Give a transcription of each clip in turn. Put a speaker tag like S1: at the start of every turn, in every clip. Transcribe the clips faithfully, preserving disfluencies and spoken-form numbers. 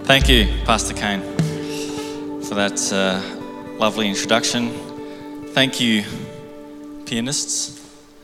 S1: Thank you, Pastor Kane, for that uh, lovely introduction. Thank you, pianists.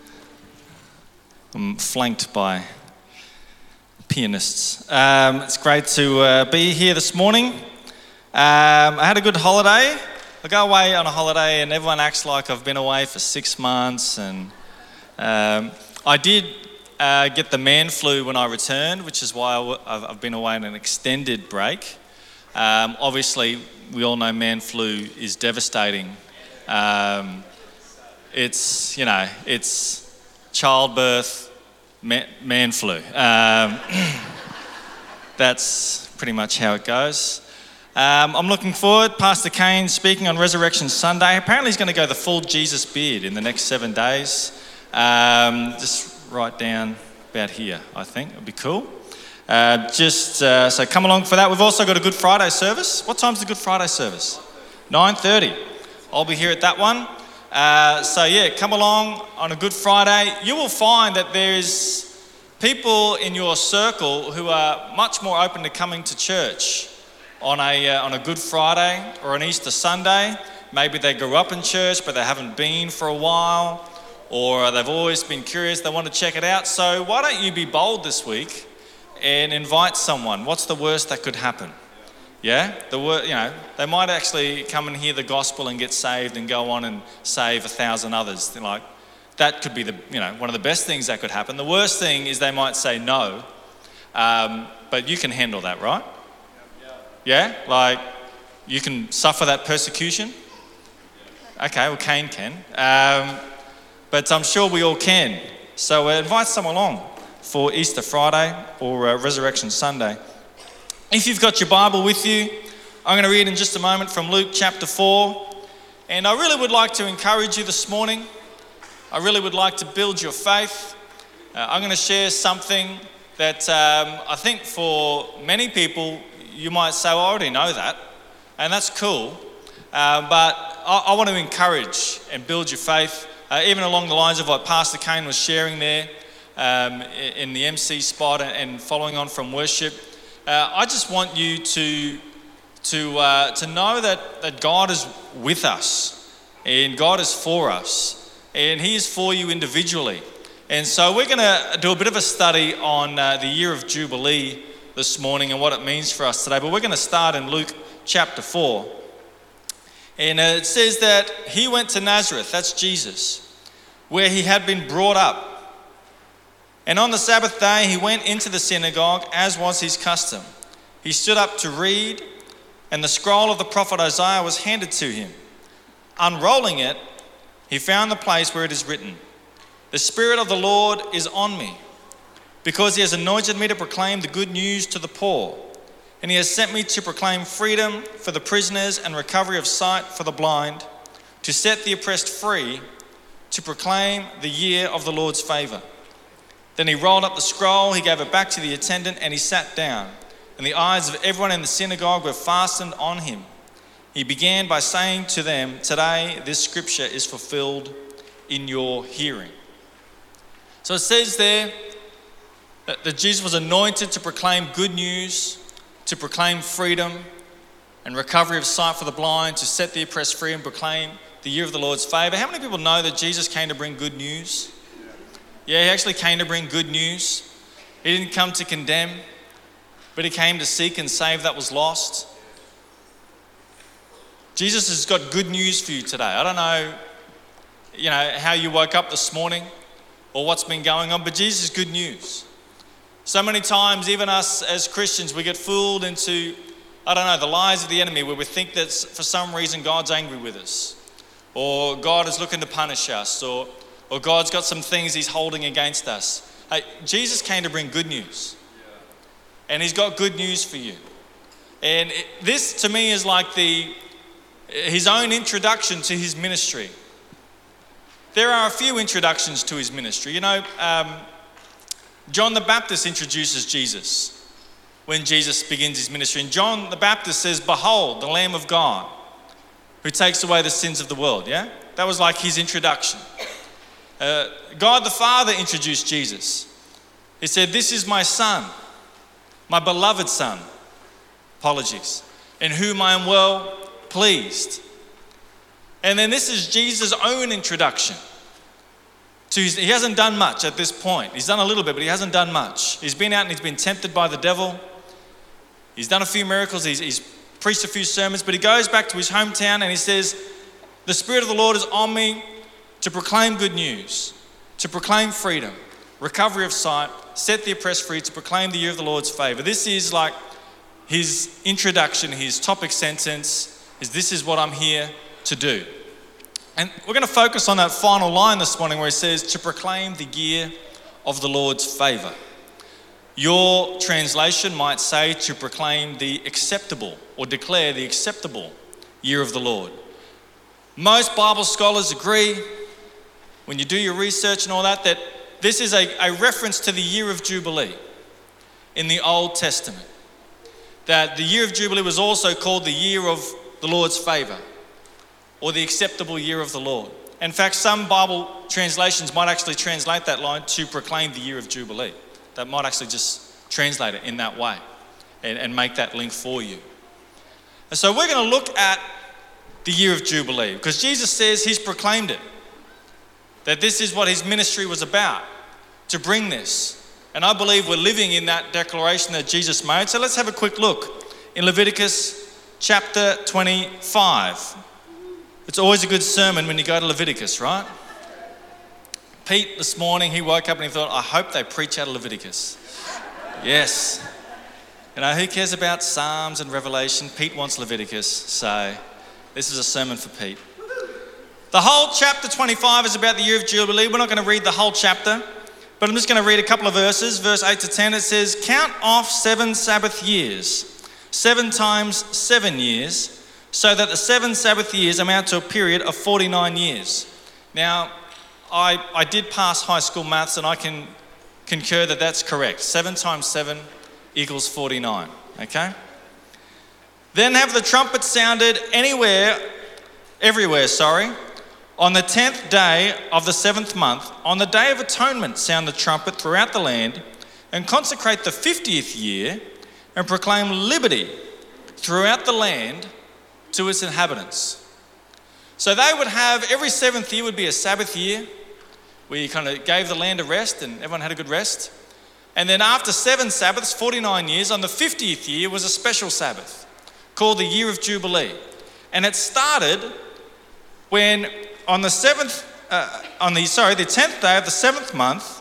S1: I'm flanked by pianists. Um, it's great to uh, be here this morning. Um, I had a good holiday. I go away on a holiday and everyone acts like I've been away for six months. And um, I did uh, get the man flu when I returned, which is why I w- I've, I've been away on an extended break. Um, obviously, we all know man flu is devastating. Um, it's, you know, it's childbirth, man, man flu. Um, that's pretty much how it goes. Um, I'm looking forward. Pastor Kane speaking on Resurrection Sunday. Apparently he's going to go the full Jesus beard in the next seven days. Um, just right down about here, I think. It'd be cool. Uh, just uh, so come along for that. We've also got a Good Friday service. What time's the Good Friday service? nine thirty. I'll be here at that one. Uh, so yeah, come along on a Good Friday. You will find that there's people in your circle who are much more open to coming to church on a uh, on a Good Friday or an Easter Sunday. Maybe they grew up in church but they haven't been for a while, or they've always been curious, they want to check it out. So why don't you be bold this week and invite someone? What's the worst that could happen? Yeah, the wor- you know, they might actually come and hear the gospel and get saved and go on and save a thousand others. They're like, that could be the, you know, one of the best things that could happen. The worst thing is they might say no, um, but you can handle that, right? Yeah, like you can suffer that persecution. Okay, well, Cain can, um, but I'm sure we all can. So uh, invite someone along for Easter Friday or uh, Resurrection Sunday. If you've got your Bible with you, I'm going to read in just a moment from Luke chapter four. And I really would like to encourage you this morning. I really would like to build your faith. Uh, I'm going to share something that um, I think for many people, you might say, well, I already know that. And that's cool. Uh, but I, I want to encourage and build your faith, uh, even along the lines of what Pastor Kane was sharing there um, in the M C spot and following on from worship. Uh, I just want you to to uh, to know that, that God is with us and God is for us and He is for you individually. And so we're going to do a bit of a study on uh, the year of Jubilee this morning and what it means for us today. But we're going to start in Luke chapter four. And uh, it says that He went to Nazareth, that's Jesus, where He had been brought up. And on the Sabbath day, He went into the synagogue, as was His custom. He stood up to read, and the scroll of the prophet Isaiah was handed to Him. Unrolling it, He found the place where it is written, "The Spirit of the Lord is on me, because He has anointed me to proclaim the good news to the poor. And He has sent me to proclaim freedom for the prisoners and recovery of sight for the blind, to set the oppressed free, to proclaim the year of the Lord's favour." Then He rolled up the scroll, He gave it back to the attendant, and He sat down. And the eyes of everyone in the synagogue were fastened on Him. He began by saying to them, "Today this scripture is fulfilled in your hearing." So it says there that, that Jesus was anointed to proclaim good news, to proclaim freedom and recovery of sight for the blind, to set the oppressed free and proclaim the year of the Lord's favour. How many people know that Jesus came to bring good news? Yeah, He actually came to bring good news. He didn't come to condemn, but He came to seek and save that was lost. Jesus has got good news for you today. I don't know, you know, how you woke up this morning or what's been going on, but Jesus is good news. So many times, even us as Christians, we get fooled into, I don't know, the lies of the enemy, where we think that for some reason God's angry with us, or God is looking to punish us, or or God's got some things He's holding against us. Hey, Jesus came to bring good news. And He's got good news for you. And it, this to me is like the His own introduction to His ministry. There are a few introductions to His ministry. You know, um, John the Baptist introduces Jesus when Jesus begins His ministry. And John the Baptist says, "Behold, the Lamb of God who takes away the sins of the world." Yeah? That was like His introduction. Uh, God the Father introduced Jesus. He said, "This is my Son, my beloved Son." Apologies. In whom I am well pleased. And then this is Jesus' own introduction. To his, he hasn't done much at this point. He's done a little bit, but he hasn't done much. He's been out and he's been tempted by the devil. He's done a few miracles. He's, he's preached a few sermons, but he goes back to his hometown and he says, the Spirit of the Lord is on me to proclaim good news, to proclaim freedom, recovery of sight, set the oppressed free, to proclaim the year of the Lord's favour. This is like his introduction, his topic sentence is, this is what I'm here to do. And we're going to focus on that final line this morning where he says, to proclaim the year of the Lord's favour. Your translation might say to proclaim the acceptable or declare the acceptable year of the Lord. Most Bible scholars agree, when you do your research and all that, that this is a, a reference to the year of Jubilee in the Old Testament. That the year of Jubilee was also called the year of the Lord's favour, or the acceptable year of the Lord. In fact, some Bible translations might actually translate that line to proclaim the year of Jubilee. That might actually just translate it in that way and, and make that link for you. And so we're going to look at the year of Jubilee because Jesus says he's proclaimed it. That this is what his ministry was about, to bring this. And I believe we're living in that declaration that Jesus made. So let's have a quick look in Leviticus chapter twenty-five. It's always a good sermon when you go to Leviticus, right? Pete this morning, he woke up and he thought, I hope they preach out of Leviticus. Yes. You know, who cares about Psalms and Revelation? Pete wants Leviticus, so this is a sermon for Pete. The whole chapter twenty-five is about the year of Jubilee. We're not going to read the whole chapter, but I'm just going to read a couple of verses. Verse eight to ten, it says, count off seven Sabbath years, seven times seven years, so that the seven Sabbath years amount to a period of forty-nine years. Now, I, I did pass high school maths and I can concur that that's correct. Seven times seven equals forty-nine, okay? Then have the trumpet sounded anywhere, everywhere, sorry. On the tenth day of the seventh month, on the day of atonement, sound the trumpet throughout the land and consecrate the fiftieth year and proclaim liberty throughout the land to its inhabitants. So they would have, every seventh year would be a Sabbath year where you kind of gave the land a rest and everyone had a good rest. And then after seven Sabbaths, forty-nine years, on the fiftieth year was a special Sabbath called the year of Jubilee. And it started when on the seventh, uh, on the, sorry, the tenth day of the seventh month,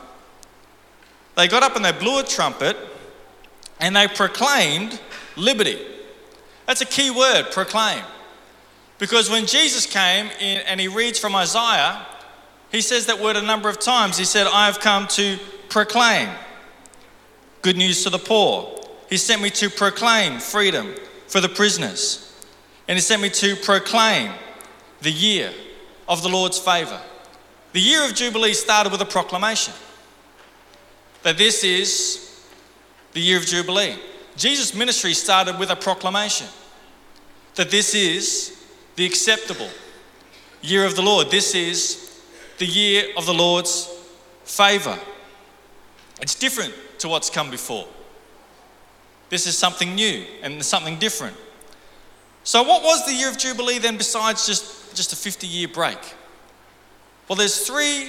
S1: they got up and they blew a trumpet and they proclaimed liberty. That's a key word, proclaim. Because when Jesus came in and he reads from Isaiah, he says that word a number of times. He said, I have come to proclaim good news to the poor. He sent me to proclaim freedom for the prisoners. And he sent me to proclaim the year of the Lord's favour. The year of Jubilee started with a proclamation that this is the year of Jubilee. Jesus' ministry started with a proclamation that this is the acceptable year of the Lord. This is the year of the Lord's favour. It's different to what's come before. This is something new and something different. So what was the year of Jubilee then besides just, just a fifty-year break? Well, there's three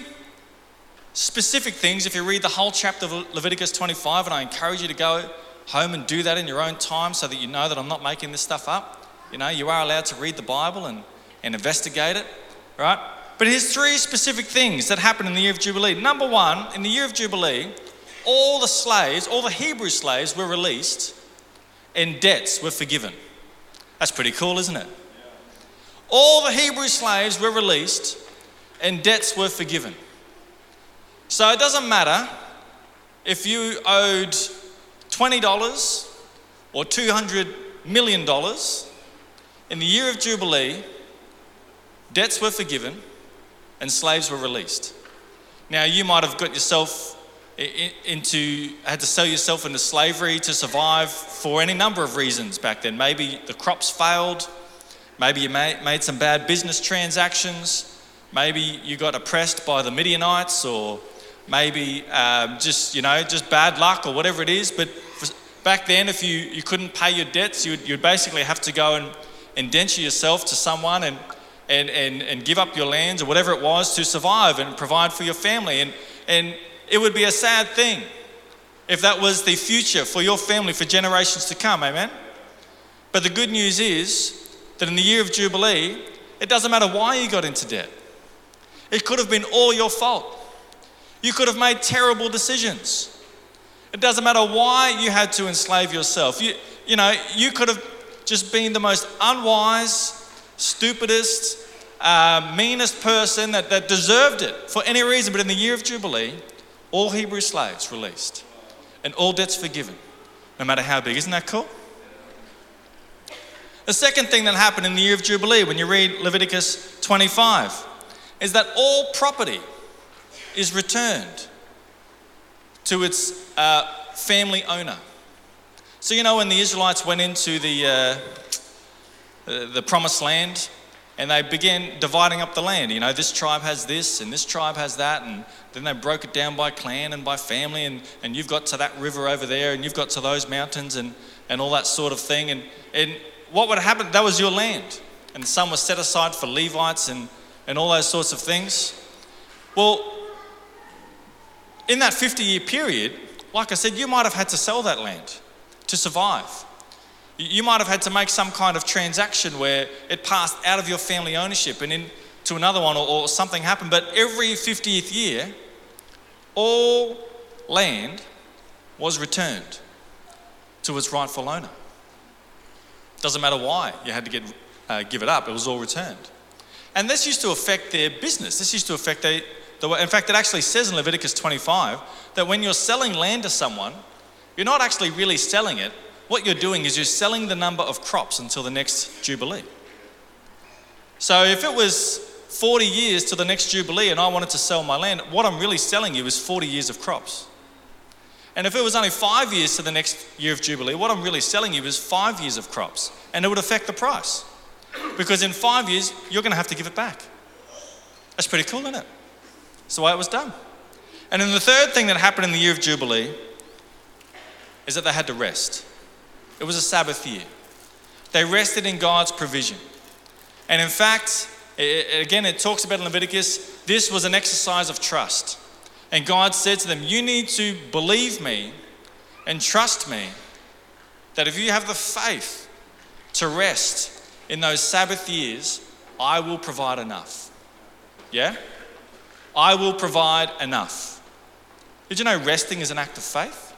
S1: specific things if you read the whole chapter of Leviticus twenty-five, and I encourage you to go home and do that in your own time so that you know that I'm not making this stuff up. You know, you are allowed to read the Bible and, and investigate it, right? But here's three specific things that happened in the year of Jubilee. Number one, in the year of Jubilee, all the slaves, all the Hebrew slaves were released and debts were forgiven. That's pretty cool, isn't it? All the Hebrew slaves were released and debts were forgiven. So it doesn't matter if you owed twenty dollars or two hundred million dollars. In the year of Jubilee, debts were forgiven and slaves were released. Now, you might have got yourself into, had to sell yourself into slavery to survive for any number of reasons back then. Maybe the crops failed. Maybe you made, made some bad business transactions. Maybe you got oppressed by the Midianites, or maybe um, just, you know, just bad luck or whatever it is. But for, Back then, if you, you couldn't pay your debts, you'd, you'd basically have to go and indenture yourself to someone and, and, and, and give up your lands or whatever it was to survive and provide for your family. And, and it would be a sad thing if that was the future for your family for generations to come, amen? But the good news is that in the year of Jubilee, it doesn't matter why you got into debt. It could have been all your fault. You could have made terrible decisions. It doesn't matter why you had to enslave yourself. You, you know, you could have just been the most unwise, stupidest, uh, meanest person that, that deserved it for any reason. But in the year of Jubilee, all Hebrew slaves released and all debts forgiven, no matter how big. Isn't that cool? The second thing that happened in the year of Jubilee, when you read Leviticus twenty-five, is that all property is returned to its uh, family owner. So you know when the Israelites went into the, uh, the the promised land and they began dividing up the land. You know, this tribe has this and this tribe has that, and then they broke it down by clan and by family, and, and you've got to that river over there and you've got to those mountains and, and all that sort of thing. And, and what would happen, that was your land. And some was set aside for Levites and, and all those sorts of things. Well, in that fifty-year period, like I said, you might have had to sell that land to survive. You might have had to make some kind of transaction where it passed out of your family ownership and into another one, or, or something happened. But every fiftieth year, all land was returned to its rightful owner. Doesn't matter why you had to get uh, give it up, it was all returned. And this used to affect their business. This used to affect their The way, in fact, it actually says in Leviticus twenty-five that when you're selling land to someone, you're not actually really selling it. What you're doing is you're selling the number of crops until the next Jubilee. So if it was forty years to the next Jubilee and I wanted to sell my land, what I'm really selling you is forty years of crops. And if it was only five years to the next year of Jubilee, what I'm really selling you is five years of crops. And it would affect the price. Because in five years, you're going to have to give it back. That's pretty cool, isn't it? That's the way it was done. And then the third thing that happened in the year of Jubilee is that they had to rest. It was a Sabbath year. They rested in God's provision. And in fact, it, again, it talks about in Leviticus, this was an exercise of trust. And God said to them, you need to believe me and trust me that if you have the faith to rest in those Sabbath years, I will provide enough. Yeah? I will provide enough. Did you know resting is an act of faith?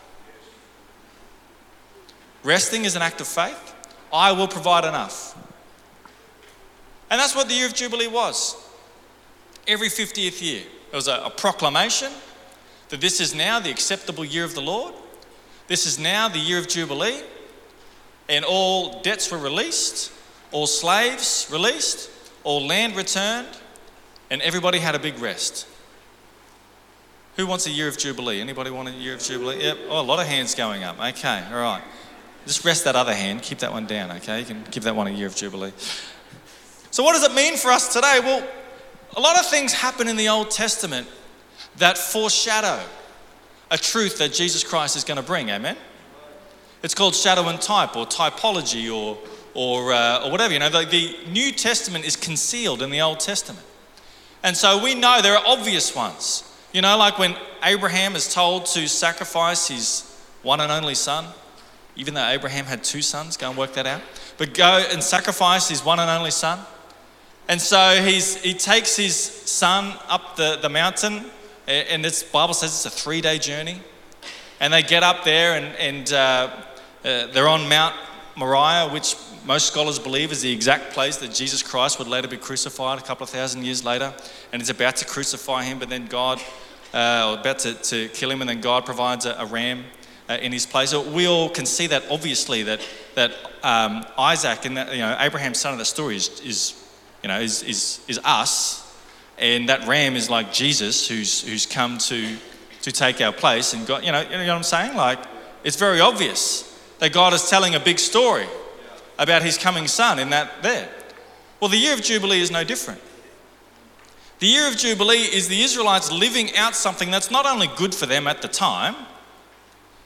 S1: Resting is an act of faith. I will provide enough. And that's what the year of Jubilee was. Every fiftieth year, it was a, a proclamation that this is now the acceptable year of the Lord. This is now the year of Jubilee. And all debts were released, all slaves released, all land returned, and everybody had a big rest. Who wants a year of Jubilee? Anybody want a year of Jubilee? Yep. Oh, a lot of hands going up. Okay, all right. Just rest that other hand. Keep that one down, okay? You can give that one a year of Jubilee. So what does it mean for us today? Well, a lot of things happen in the Old Testament that foreshadow a truth that Jesus Christ is going to bring, amen? It's called shadow and type, or typology, or or uh, or whatever. You know, the, the New Testament is concealed in the Old Testament. And so we know there are obvious ones. You know, like when Abraham is told to sacrifice his one and only son, even though Abraham had two sons, go and work that out. But go and sacrifice his one and only son. And so he's he takes his son up the, the mountain, and this Bible says it's a three-day journey. And they get up there, and, and uh, uh, they're on Mount Moriah, which most scholars believe is the exact place that Jesus Christ would later be crucified a couple of thousand years later. And he's about to crucify him, but then God, uh, or about to, to kill him, and then God provides a, a ram uh, in his place. So we all can see that obviously that that um, Isaac, and that, you know, Abraham's son of the story is, is you know, is, is is us, and that ram is like Jesus, who's who's come to to take our place. And God, you know, you know what I'm saying? Like, it's very obvious that God is telling a big story about his coming son in that there. Well, the year of Jubilee is no different. The year of Jubilee is the Israelites living out something that's not only good for them at the time,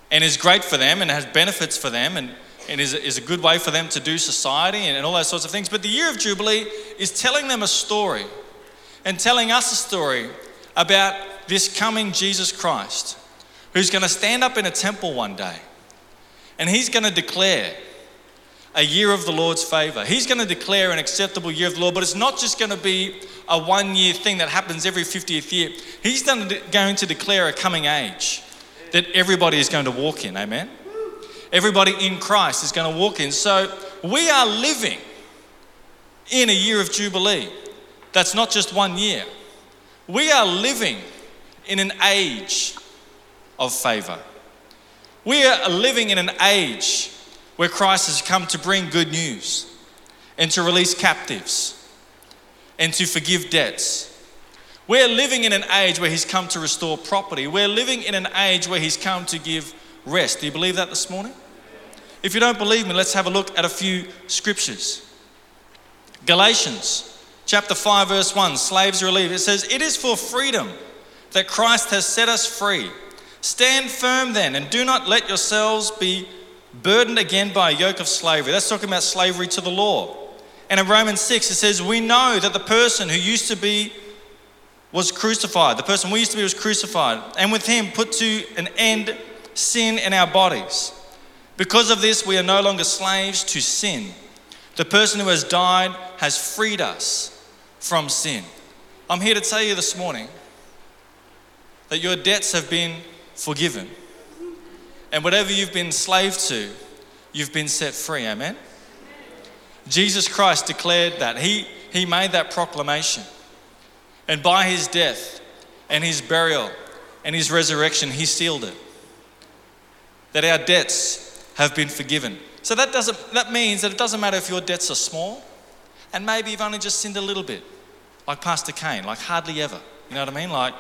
S1: and is great for them and has benefits for them and, and is, is a good way for them to do society and, and all those sorts of things. But the year of Jubilee is telling them a story and telling us a story about this coming Jesus Christ, who's going to stand up in a temple one day and he's going to declare a year of the Lord's favour. He's going to declare an acceptable year of the Lord, but it's not just going to be a one-year thing that happens every fiftieth year. He's going to declare a coming age that everybody is going to walk in, amen? Everybody in Christ is going to walk in. So we are living in a year of Jubilee. That's not just one year. We are living in an age of favour. We are living in an age where Christ has come to bring good news and to release captives and to forgive debts. We're living in an age where he's come to restore property. We're living in an age where he's come to give rest. Do you believe that this morning? If you don't believe me, let's have a look at a few scriptures. Galatians chapter five verse one, slaves relieved. It says, "It is for freedom that Christ has set us free. Stand firm then, and do not let yourselves be burdened again by a yoke of slavery." That's talking about slavery to the law. And in Romans six, it says, "We know that the person who used to be was crucified. The person we used to be was crucified. And with him put to an end sin in our bodies. Because of this, we are no longer slaves to sin. The person who has died has freed us from sin." I'm here to tell you this morning that your debts have been forgiven. And whatever you've been enslaved to, you've been set free, amen? Jesus Christ declared that. He, he made that proclamation. And by his death and his burial and his resurrection, he sealed it. That our debts have been forgiven. So that doesn't that means that it doesn't matter if your debts are small and maybe you've only just sinned a little bit, like Pastor Kane, like hardly ever. You know what I mean? Like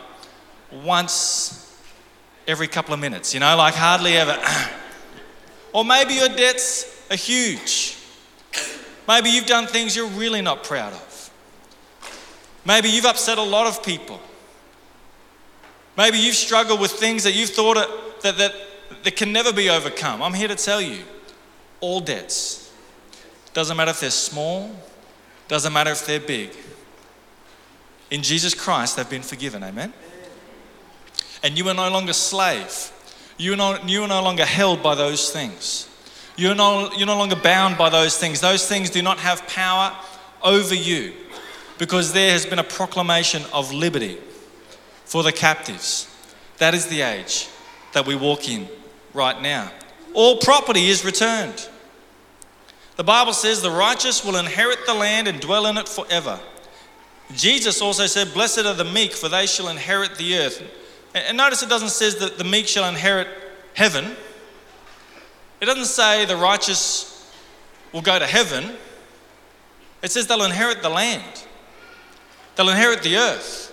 S1: once every couple of minutes, you know, like hardly ever. Or maybe your debts are huge. Maybe you've done things you're really not proud of. Maybe you've upset a lot of people. Maybe you've struggled with things that you've thought that, that, that can never be overcome. I'm here to tell you, all debts, doesn't matter if they're small, doesn't matter if they're big, in Jesus Christ they've been forgiven, amen? And you are no longer slave. You are no, you are no longer held by those things. You're no, you're no longer bound by those things. Those things do not have power over you because there has been a proclamation of liberty for the captives. That is the age that we walk in right now. All property is returned. The Bible says the righteous will inherit the land and dwell in it forever. Jesus also said, "Blessed are the meek, for they shall inherit the earth." And notice it doesn't say that the meek shall inherit heaven. It doesn't say the righteous will go to heaven. It says they'll inherit the land. They'll inherit the earth.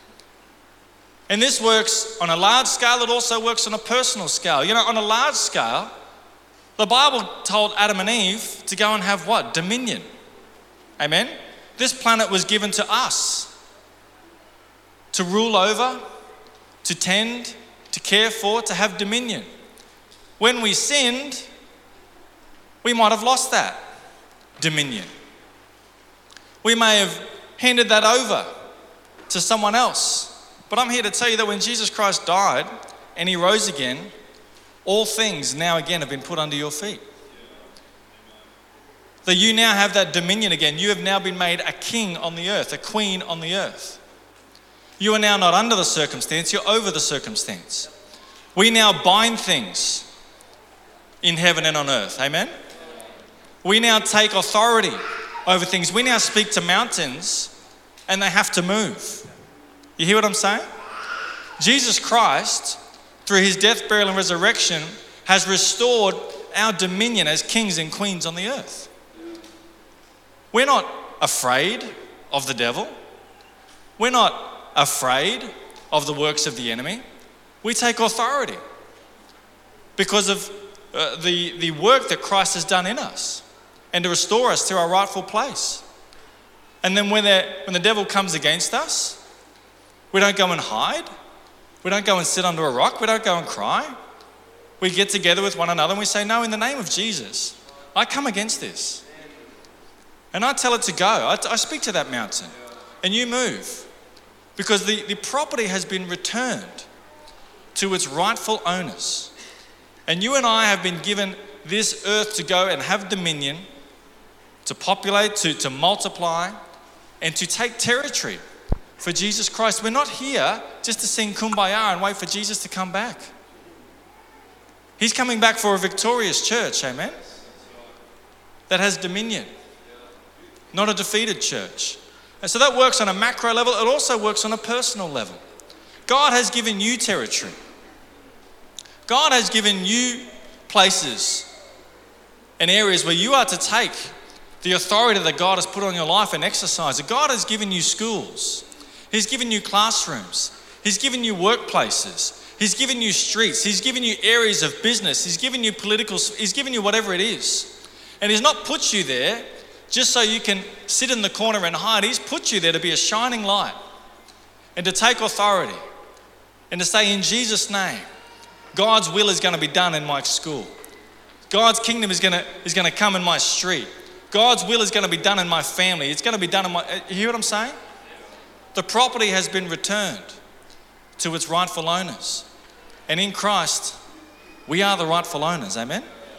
S1: And this works on a large scale. It also works on a personal scale. You know, on a large scale, the Bible told Adam and Eve to go and have what? Dominion. Amen? This planet was given to us to rule over, to tend, to care for, to have dominion. When we sinned, we might have lost that dominion. We may have handed that over to someone else. But I'm here to tell you that when Jesus Christ died and he rose again, all things now again have been put under your feet. That you now have that dominion again. You have now been made a king on the earth, a queen on the earth. You are now not under the circumstance, you're over the circumstance. We now bind things in heaven and on earth, amen? We now take authority over things. We now speak to mountains and they have to move. You hear what I'm saying? Jesus Christ, through his death, burial and resurrection, has restored our dominion as kings and queens on the earth. We're not afraid of the devil. We're not afraid of the works of the enemy. We take authority because of uh, the, the work that Christ has done in us and to restore us to our rightful place. And then when, when the devil comes against us, we don't go and hide. We don't go and sit under a rock. We don't go and cry. we get together with one another and we say, no, in the name of Jesus, I come against this. And I tell it to go. I, I speak to that mountain and you move. Because the, the property has been returned to its rightful owners. And you and I have been given this earth to go and have dominion, to populate, to, to multiply, and to take territory for Jesus Christ. We're not here just to sing Kumbaya and wait for Jesus to come back. He's coming back for a victorious church, amen? That has dominion, not a defeated church. And so that works on a macro level. It also works on a personal level. God has given you territory. God has given you places and areas where you are to take the authority that God has put on your life and exercise it. God has given you schools. He's given you classrooms. He's given you workplaces. He's given you streets. He's given you areas of business. He's given you political, he's given you whatever it is. And he's not put you there just so you can sit in the corner and hide. He's put you there to be a shining light and to take authority and to say, in Jesus' name, God's will is going to be done in my school. God's kingdom is going to, is going to come in my street. God's will is going to be done in my family. It's going to be done in my... You hear what I'm saying? The property has been returned to its rightful owners. And in Christ, we are the rightful owners. Amen?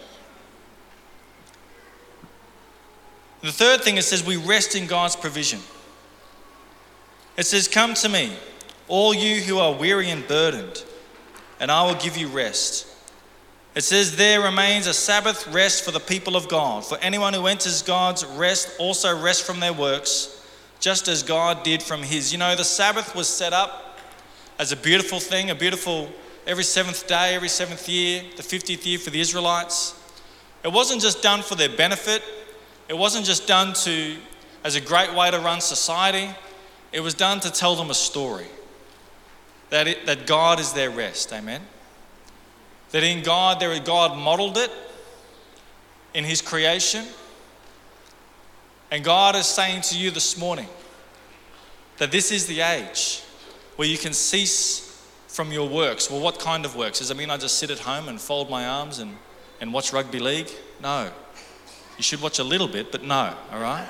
S1: The third thing, it says we rest in God's provision. It says, come to me, all you who are weary and burdened, and I will give you rest. It says there remains a Sabbath rest for the people of God. For anyone who enters God's rest also rests from their works, just as God did from his. You know, the Sabbath was set up as a beautiful thing, a beautiful, every seventh day, every seventh year, the fiftieth year for the Israelites. It wasn't just done for their benefit. It wasn't just done to as a great way to run society. It was done to tell them a story. That, it, that God is their rest, amen? That in God, there, God modeled it in his creation. And God is saying to you this morning that this is the age where you can cease from your works. Well, what kind of works? Does it mean I just sit at home and fold my arms and, and watch rugby league? No. You should watch a little bit, but no, all right?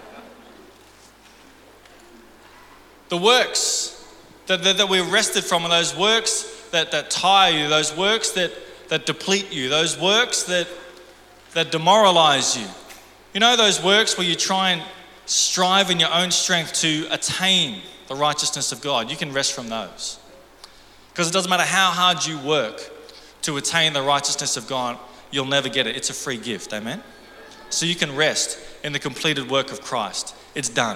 S1: The works that, that, that we're rested from are those works that, that tire you, those works that, that deplete you, those works that, that demoralize you. You know those works where you try and strive in your own strength to attain the righteousness of God? You can rest from those. Because it doesn't matter how hard you work to attain the righteousness of God, you'll never get it. It's a free gift, amen? So you can rest in the completed work of Christ. It's done.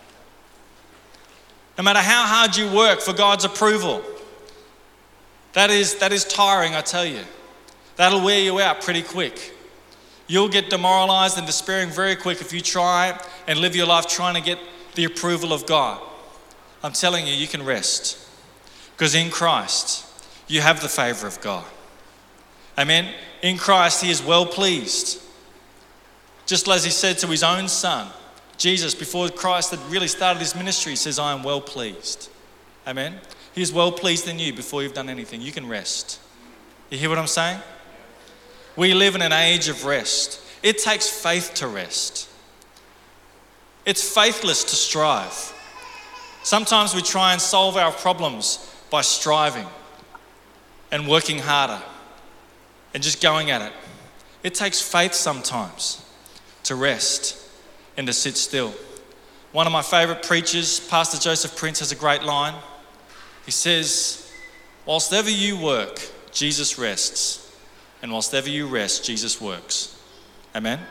S1: No matter how hard you work for God's approval, that is, that is tiring, I tell you. That'll wear you out pretty quick. You'll get demoralized and despairing very quick if you try and live your life trying to get the approval of God. I'm telling you, you can rest. Because in Christ, you have the favor of God. Amen? In Christ, he is well pleased. Just as he said to his own son, Jesus, before Christ had really started his ministry, he says, I am well pleased. Amen? He is well pleased in you before you've done anything. You can rest. You hear what I'm saying? We live in an age of rest. It takes faith to rest. It's faithless to strive. Sometimes we try and solve our problems by striving and working harder and just going at it. It takes faith sometimes to rest and to sit still. One of my favourite preachers, Pastor Joseph Prince, has a great line. He says, whilst ever you work, Jesus rests. And whilst ever you rest, Jesus works. Amen?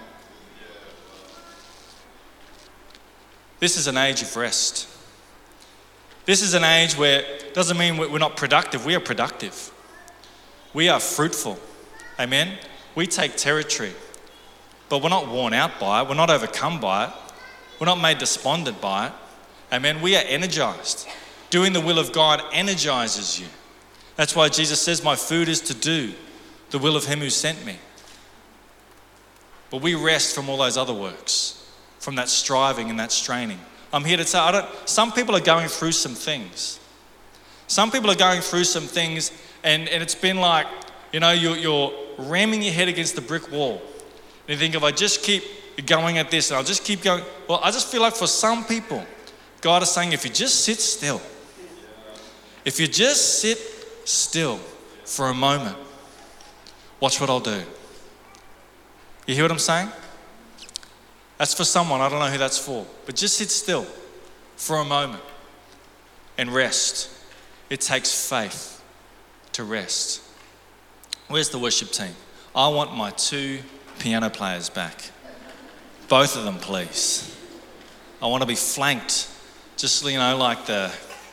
S1: This is an age of rest. This is an age where it doesn't mean we're not productive. We are productive. We are fruitful. Amen? We take territory. But we're not worn out by it. We're not overcome by it. We're not made despondent by it. Amen? We are energized. Doing the will of God energizes you. That's why Jesus says, my food is to do the will of him who sent me. But we rest from all those other works, from that striving and that straining. I'm here to tell, I don't, some people are going through some things. Some people are going through some things and, and it's been like You know, you're, you're ramming your head against the brick wall. And you think, if I just keep going at this and I'll just keep going. Well, I just feel like for some people, God is saying, if you just sit still, if you just sit still for a moment, watch what I'll do. You hear what I'm saying? That's for someone, I don't know who that's for. But just sit still for a moment and rest. It takes faith to rest. Where's the worship team? I want my two piano players back. Both of them, please. I want to be flanked. Just, you know, like the...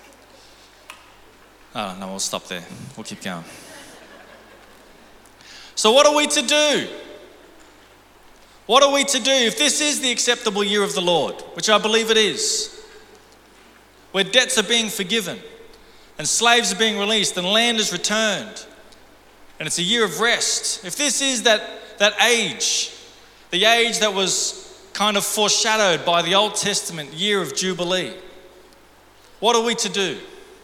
S1: Oh, no, we'll stop there. We'll keep going. So what are we to do? What are we to do if this is the acceptable year of the Lord, which I believe it is, where debts are being forgiven and slaves are being released and land is returned and it's a year of rest? If this is that, that age, the age that was kind of foreshadowed by the Old Testament year of Jubilee, what are we to do?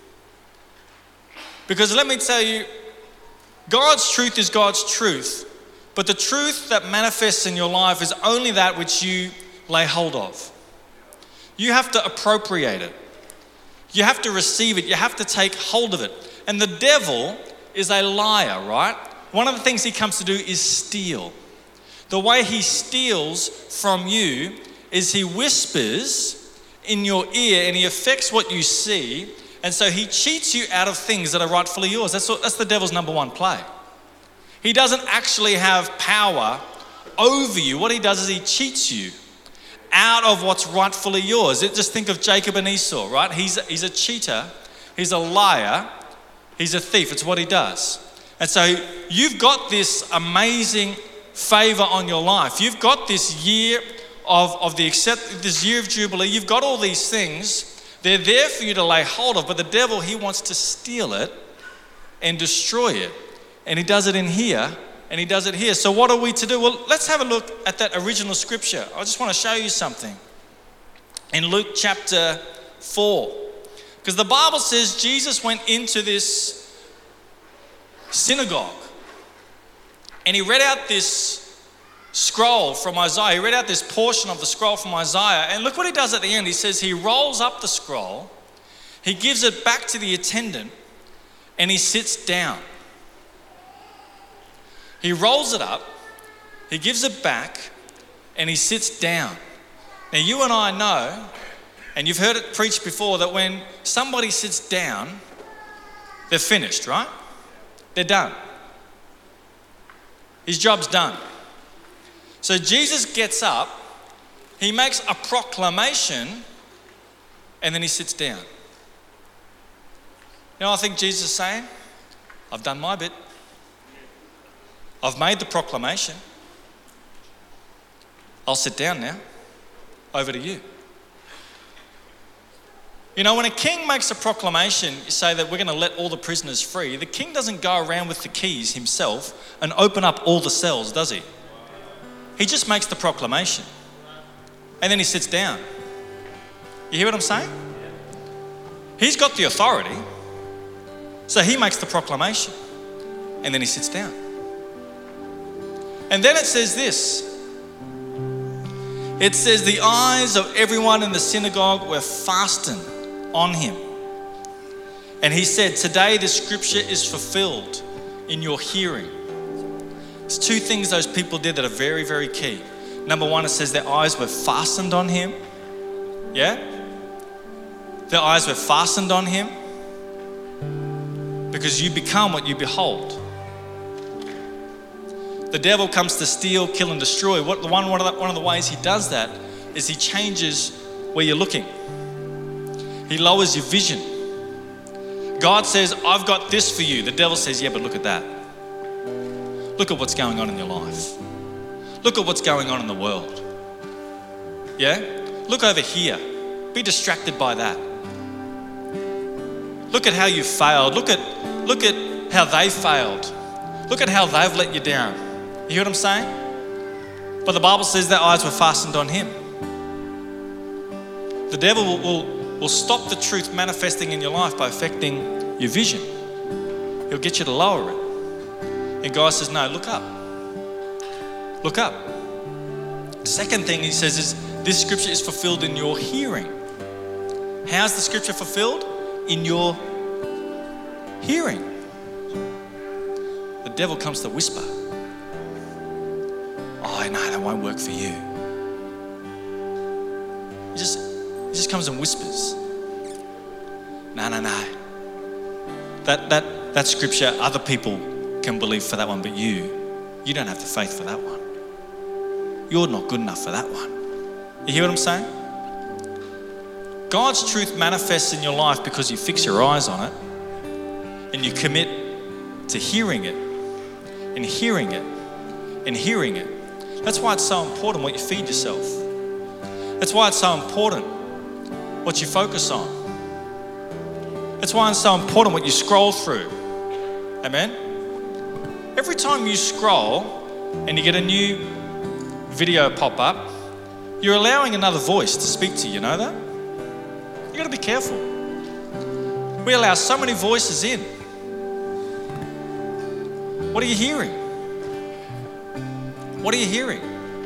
S1: Because let me tell you, God's truth is God's truth. But the truth that manifests in your life is only that which you lay hold of. You have to appropriate it. You have to receive it. You have to take hold of it. And the devil is a liar, right? One of the things he comes to do is steal. The way he steals from you is he whispers in your ear and he affects what you see. And so he cheats you out of things that are rightfully yours. That's, what, that's the devil's number one play. He doesn't actually have power over you. What he does is he cheats you out of what's rightfully yours. It, just think of Jacob and Esau, right? He's, he's a cheater. He's a liar. He's a thief. It's what he does. And so you've got this amazing favor on your life. You've got this year of, of the accept, this year of Jubilee. You've got all these things. They're there for you to lay hold of, but the devil, he wants to steal it and destroy it. And he does it in here, and he does it here. So what are we to do? Well, let's have a look at that original scripture. I just want to show you something. In Luke chapter four. Because the Bible says Jesus went into this synagogue, and he read out this scroll from Isaiah. He read out this portion of the scroll from Isaiah. And look what he does at the end. He says he rolls up the scroll, he gives it back to the attendant, and he sits down. He rolls it up, he gives it back, and he sits down. Now you and I know, and you've heard it preached before, that when somebody sits down, they're finished, right? They're done. His job's done. So Jesus gets up, he makes a proclamation, and then he sits down. You know what I think Jesus is saying? I've done my bit. I've made the proclamation. I'll sit down now. Over to you. You know, when a king makes a proclamation, you say that we're going to let all the prisoners free. The king doesn't go around with the keys himself and open up all the cells, does he? He just makes the proclamation. And then he sits down. You hear what I'm saying? He's got the authority. So he makes the proclamation. And then he sits down. And then it says this. It says the eyes of everyone in the synagogue were fastened on him. And he said, today this scripture is fulfilled in your hearing. There's two things those people did that are very, very key. Number one, it says their eyes were fastened on him. Yeah? Their eyes were fastened on him. Because you become what you behold. The devil comes to steal, kill, and destroy. What, one, one, of the, one of the ways he does that is he changes where you're looking. He lowers your vision. God says, I've got this for you. The devil says, yeah, but look at that. Look at what's going on in your life. Look at what's going on in the world. Yeah? Look over here. Be distracted by that. Look at how you failed. Look at, look at how they failed. Look at how they've let you down. You hear what I'm saying? But the Bible says their eyes were fastened on him. The devil will, will, will stop the truth manifesting in your life by affecting your vision. He'll get you to lower it. And God says, no, look up. Look up. The second thing he says is, this scripture is fulfilled in your hearing. How's the scripture fulfilled? In your hearing. The devil comes to whisper. Oh, no, that won't work for you. He just, he just comes and whispers. No, no, no. That, that, that scripture, other people can believe for that one, but you, you don't have the faith for that one. You're not good enough for that one. You hear what I'm saying? God's truth manifests in your life because you fix your eyes on it and you commit to hearing it and hearing it and hearing it. That's why it's so important what you feed yourself. That's why it's so important what you focus on. That's why it's so important what you scroll through. Amen? Every time you scroll and you get a new video pop up, you're allowing another voice to speak to you, you know that? You gotta be careful. We allow so many voices in. What are you hearing? What are you hearing?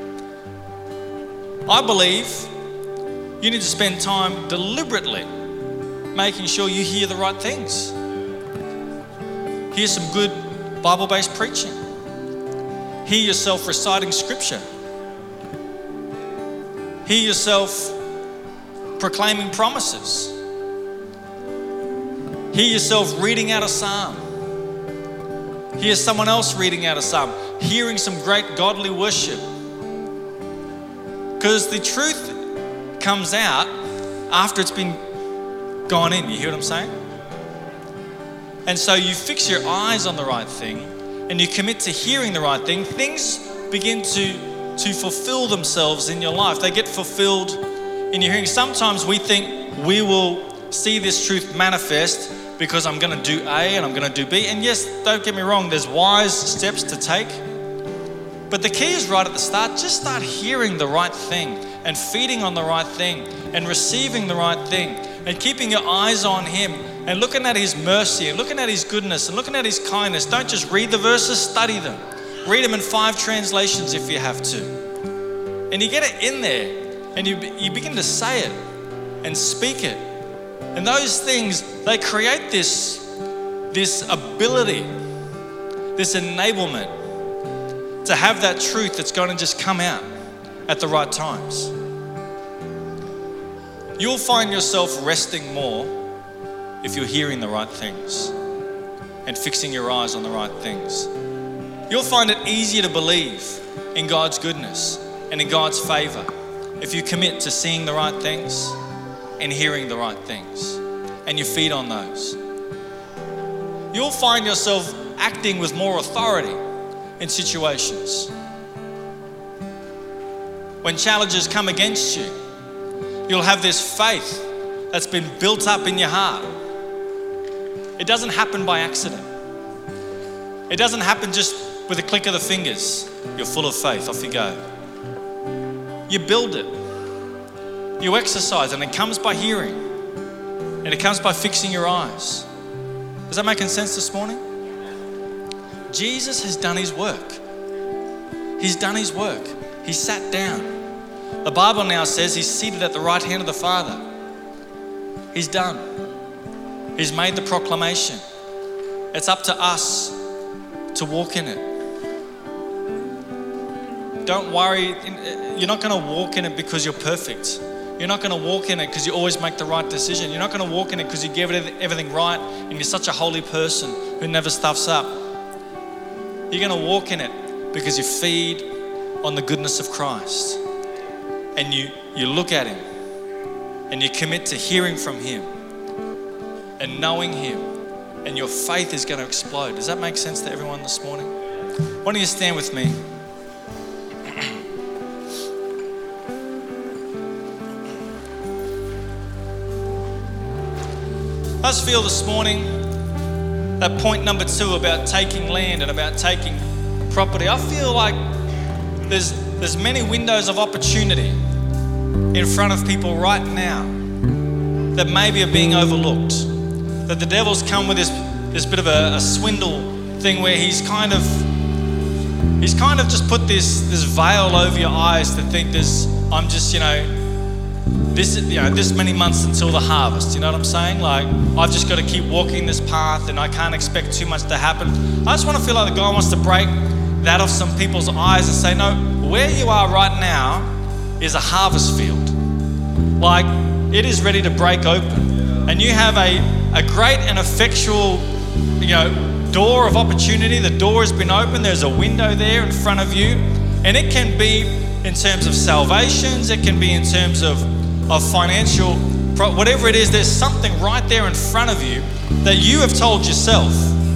S1: I believe you need to spend time deliberately making sure you hear the right things. Hear some good Bible-based preaching. Hear yourself reciting scripture. Hear yourself proclaiming promises. Hear yourself reading out a psalm. Hear someone else reading out a psalm. Hearing some great godly worship. Because the truth comes out after it's been gone in. You hear what I'm saying? And so you fix your eyes on the right thing and you commit to hearing the right thing. Things begin to, to fulfill themselves in your life. They get fulfilled in your hearing. Sometimes we think we will see this truth manifest because I'm going to do A and I'm going to do B. And yes, don't get me wrong, there's wise steps to take. But the key is right at the start. Just start hearing the right thing and feeding on the right thing and receiving the right thing and keeping your eyes on Him and looking at His mercy and looking at His goodness and looking at His kindness. Don't just read the verses, study them. Read them in five translations if you have to. And you get it in there and you, you begin to say it and speak it. And those things, they create this, this ability, this enablement to have that truth that's going to just come out at the right times. You'll find yourself resting more if you're hearing the right things and fixing your eyes on the right things. You'll find it easier to believe in God's goodness and in God's favor if you commit to seeing the right things and hearing the right things and you feed on those. You'll find yourself acting with more authority in situations. When challenges come against you, you'll have this faith that's been built up in your heart. It doesn't happen by accident. It doesn't happen just with a click of the fingers. You're full of faith, off you go. You build it. You exercise, and it comes by hearing. And it comes by fixing your eyes. Is that making sense this morning? Jesus has done His work. He's done His work. He sat down. The Bible now says He's seated at the right hand of the Father. He's done. He's made the proclamation. It's up to us to walk in it. Don't worry. You're not going to walk in it because you're perfect. You're not going to walk in it because you always make the right decision. You're not going to walk in it because you give everything right and you're such a holy person who never stuffs up. You're going to walk in it because you feed on the goodness of Christ. And you, you look at Him and you commit to hearing from Him and knowing Him, and your faith is going to explode. Does that make sense to everyone this morning? Why don't you stand with me? I just feel this morning that point number two about taking land and about taking property. I feel like there's there's many windows of opportunity in front of people right now that maybe are being overlooked. That the devil's come with this, this bit of a, a swindle thing where he's kind of he's kind of just put this, this veil over your eyes to think there's, I'm just, you know, this, you know, this many months until the harvest. You know what I'm saying? Like, I've just got to keep walking this path and I can't expect too much to happen. I just want to feel like the God wants to break that off some people's eyes and say, no, where you are right now is a harvest field. Like, it is ready to break open. And you have a, a great and effectual, you know, door of opportunity. The door has been opened. There's a window there in front of you. And it can be in terms of salvations. It can be in terms of, of financial, whatever it is. There's something right there in front of you that you have told yourself.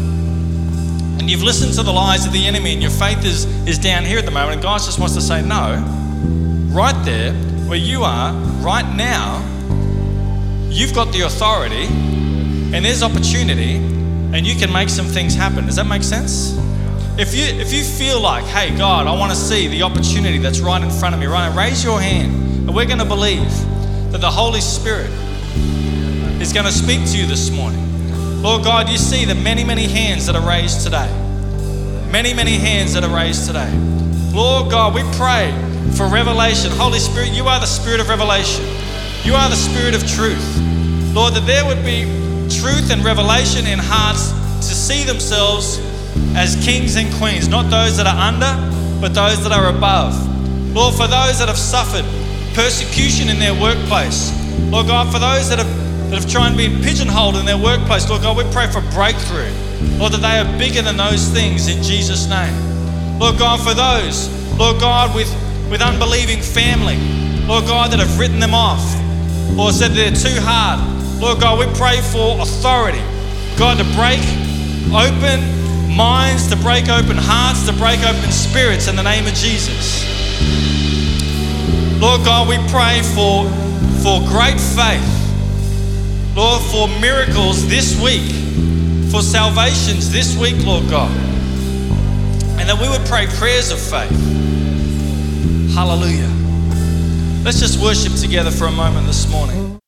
S1: And you've listened to the lies of the enemy and your faith is, is down here at the moment. And God just wants to say, no, right there where you are right now, you've got the authority and there's opportunity and you can make some things happen. Does that make sense? If you if you feel like, hey, God, I want to see the opportunity that's right in front of me, right now, raise your hand and we're going to believe that the Holy Spirit is going to speak to you this morning. Lord God, you see the many, many hands that are raised today. Many, many hands that are raised today. Lord God, we pray for revelation. Holy Spirit, you are the Spirit of revelation. You are the Spirit of truth. Lord, that there would be truth and revelation in hearts to see themselves as kings and queens, not those that are under, but those that are above. Lord, for those that have suffered persecution in their workplace, Lord God, for those that have, that have tried to be pigeonholed in their workplace, Lord God, we pray for breakthrough. Lord, that they are bigger than those things in Jesus' name. Lord God, for those, Lord God, with, with unbelieving family, Lord God, that have written them off or said they're too hard, Lord God, we pray for authority, God, to break open minds, to break open hearts, to break open spirits in the name of Jesus. Lord God, we pray for, for great faith, Lord, for miracles this week, for salvations this week, Lord God, and that we would pray prayers of faith. Hallelujah. Let's just worship together for a moment this morning.